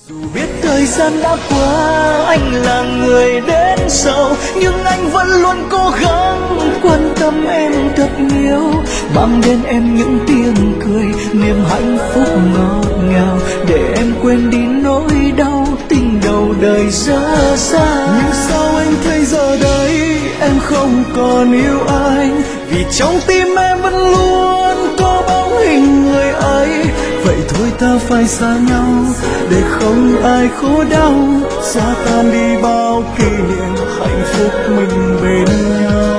Dù biết thời gian đã qua, anh là người đến sau, nhưng anh vẫn luôn cố gắng quan tâm em thật nhiều. Mang đến em những tiếng cười, niềm hạnh phúc ngọt ngào, để em quên đi nỗi đau tình đầu đời dở dang. Nhưng sao anh thấy giờ đây em không còn yêu anh, vì trong tim em vẫn luôn có bóng hình người ấy. Vậy thôi ta phải xa nhau, để không ai khổ đau, xóa tan đi bao kỷ niệm hạnh phúc mình bên nhau.